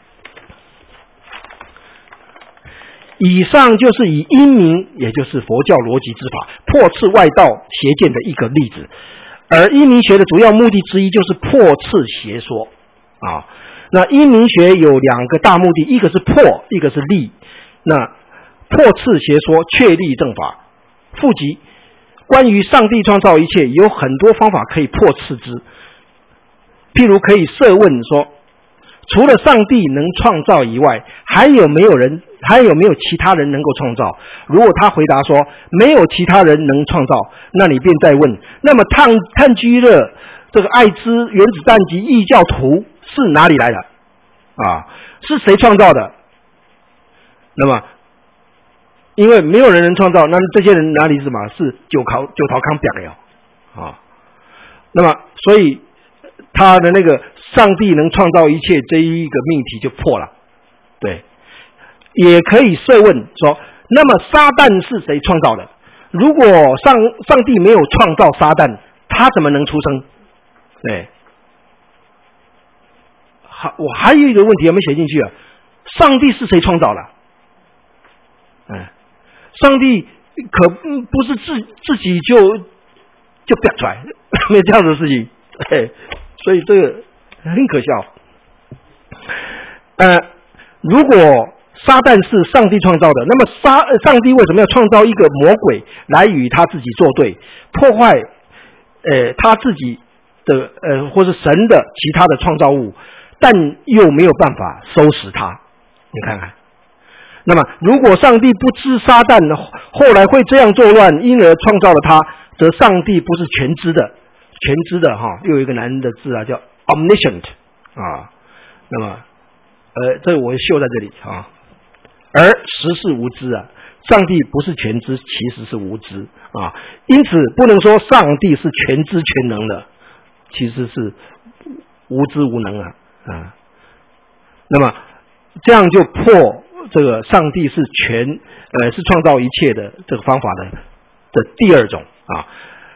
以上就是以阴明，也就是佛教逻辑之法，破斥外道邪见的一个例子。而阴明学的主要目的之一就是破斥邪说啊。那阴明学有两个大目的，一个是破，一个是立。那破斥邪说，确立正法。复及关于上帝创造一切，有很多方法可以破斥之。譬如可以设问说，除了上帝能创造以外，还有没有人，还有没有其他人能够创造？如果他回答说没有其他人能创造，那你便再问，那么炭炭疽热、这个艾滋、原子弹及异教徒是哪里来的？啊，是谁创造的？那么，因为没有人能创造，那这些人哪里是什么？是九考九陶康表了啊。那么，所以。他的那个上帝能创造一切这一个命题就破了，对，也可以设问说，那么撒旦是谁创造的？如果上上帝没有创造撒旦，他怎么能出生？对，好，我还有一个问题有没有写进去啊？上帝是谁创造的？嗯，上帝可不是自自己就就表出来，没有这样的事情，对。所以这个很可笑。呃，如果撒旦是上帝创造的，那么撒上帝为什么要创造一个魔鬼来与他自己作对，破坏呃他自己的呃或是神的其他的创造物，但又没有办法收拾他？你看看。那么，如果上帝不知撒旦后来会这样作乱，因而创造了他，则上帝不是全知的。全知的哈，又有一个难的字啊，叫 omniscient 啊。那么，呃，这个我绣在这里啊。而实是无知啊，上帝不是全知，其实是无知啊。因此，不能说上帝是全知全能的，其实是无知无能啊啊。那么，这样就破这个上帝是全呃是创造一切的这个方法的的第二种啊。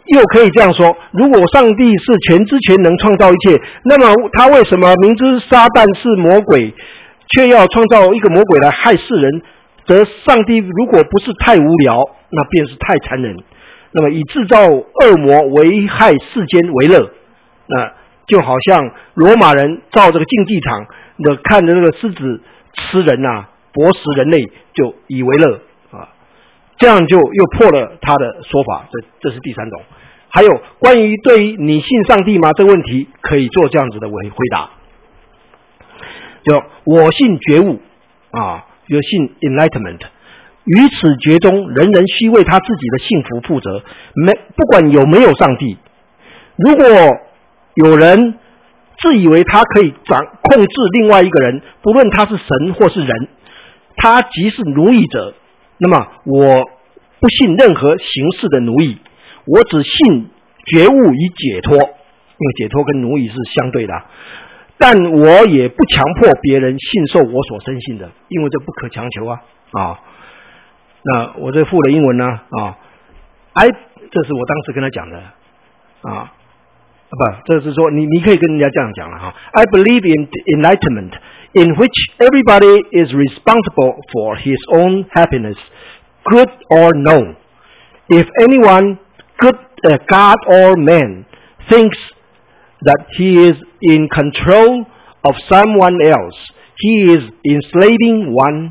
又可以这样说，如果上帝是全知全能创造一切，那么他为什么明知撒旦是魔鬼，却要创造一个魔鬼来害世人？则上帝如果不是太无聊，那便是太残忍。那么以制造恶魔为害世间为乐，那就好像罗马人造这个竞技场的，看着那个狮子吃人啊，搏食人类，就以为乐啊，这样就又破了他的说法。这这是第三种。还有关于对于你信上帝吗这个问题，可以做这样子的回回答，就我信觉悟啊，就信 enlightenment。于此觉中，人人须为他自己的幸福负责，没不管有没有上帝。如果有人自以为他可以掌控制另外一个人，不论他是神或是人，他即是奴役者。那么我不信任何形式的奴役，我只信觉悟与解脱，因为解脱跟奴役是相对的。但我也不强迫别人信受我所深信的，因为这不可强求啊啊！那我这附的英文呢啊 ，I 这是我当时跟他讲的啊，不，这是说你你可以跟人家这样讲了哈。I believe in enlightenment, in which everybody is responsible for his own happiness, good or no. If anyone, good uh, God or man, thinks that he is in control of someone else, he is enslaving one.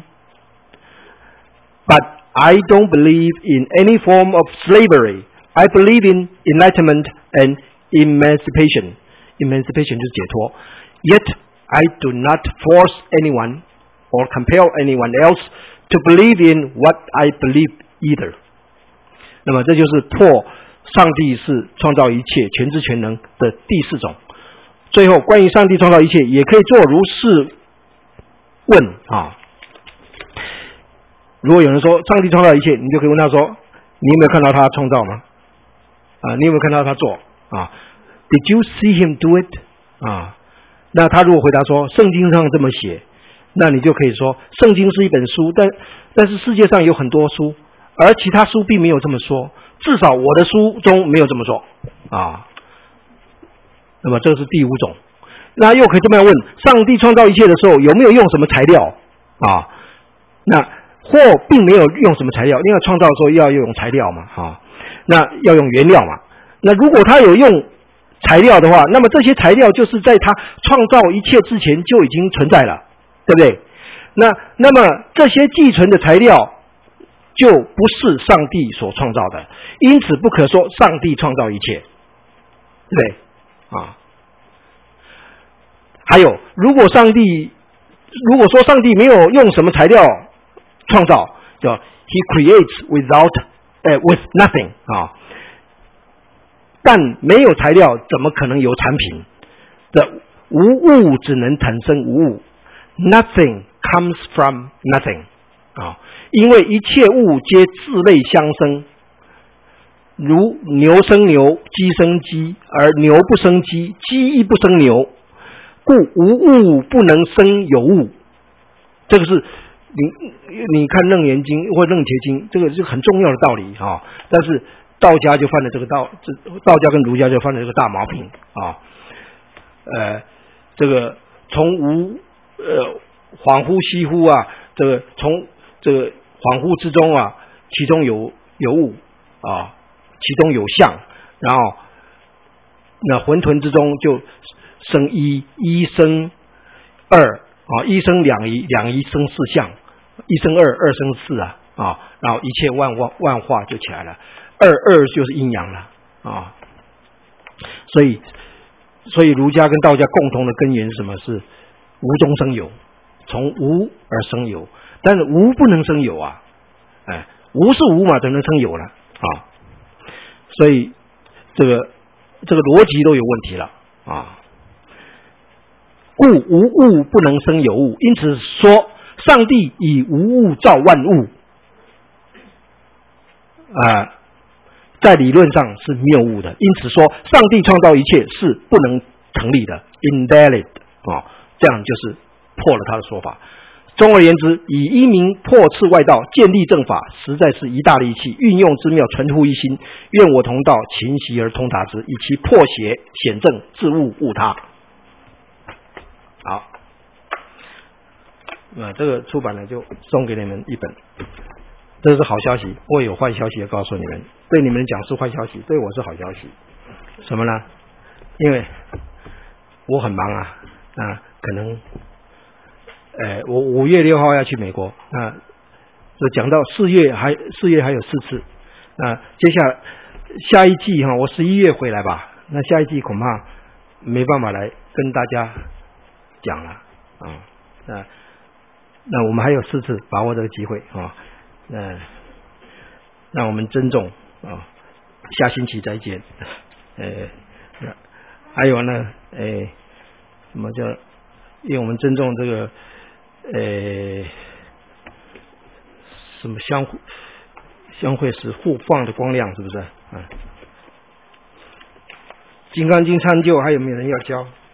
But I don't believe in any form of slavery. I believe in enlightenment and emancipation. Emancipation 就是解脱。Yet I do not force anyone or compel anyone else to believe in what I believe either. 那么这就是破上帝是创造一切全知全能的第四种。最后关于上帝创造一切，也可以做如是问啊。如果有人说上帝创造一切，你就可以问他说，你有没有看到他创造吗？啊，你有没有看到他做啊 ？Did you see him do it？ 啊，那他如果回答说圣经上这么写，那你就可以说圣经是一本书，但但是世界上有很多书，而其他书并没有这么说，至少我的书中没有这么说啊。那么这是第五种。那又可以这么样问：上帝创造一切的时候有没有用什么材料啊？那或并没有用什么材料，因为创造的时候要用材料嘛，啊，那要用原料嘛。那如果他有用材料的话，那么这些材料就是在他创造一切之前就已经存在了，对不对？那那么这些寄存的材料就不是上帝所创造的，因此不可说上帝创造一切，对不对？啊，还有，如果上帝如果说上帝没有用什么材料创造，叫 He creates without 呃 with nothing 啊，但没有材料怎么可能有产品？的无物只能产生无物 ，Nothing comes from nothing 啊，因为一切物皆自类相生，如牛生牛，鸡生鸡，而牛不生鸡，鸡亦不生牛，故无物不能生有物。这个是你你看楞严经或楞伽经，这个是很重要的道理啊。但是道家就犯了这个道，道家跟儒家就犯了这个大毛病啊。呃，这个从无呃恍惚兮惚啊，这个从这个恍惚之中啊，其中有有物啊，其中有相，然后那混沌之中就生一，一生二啊，一生两仪，两仪生四象，一生二，二生四啊啊，然后一切万万万化就起来了，二二就是阴阳了啊，所以所以儒家跟道家共同的根源是什么？是无中生有，从无而生有，但是无不能生有啊，哎，无是无嘛，怎么能生有了啊？所以这个这个逻辑都有问题了啊。故无物不能生有物，因此说上帝以无物造万物啊，在理论上是谬误的。因此说上帝创造一切是不能成立的 ，invalid 啊，这样就是破了他的说法。 总而言之，以一民破斥外道，建立正法，实在是一大利器。运用之妙，纯乎一心。愿我同道，勤习而通达之，以其破邪显正，自悟悟他。好，那这个出版了就送给你们一本，这是好消息。我有坏消息要告诉你们，对你们讲是坏消息，对我是好消息。什么呢？因为我很忙啊，啊，可能。呃，我五月六号要去美国，那就讲到四月还四月还有四次，那接下来下一季哈，我十一月回来吧，那下一季恐怕没办法来跟大家讲了啊，那那我们还有四次，把握这个机会啊，那让我们珍重啊，下星期再见，呃，还有呢，呃，什么叫？因为我们尊重这个。呃，什么相互相会时互放的光亮，是不是？啊，《金刚经》参究还有没有人要教？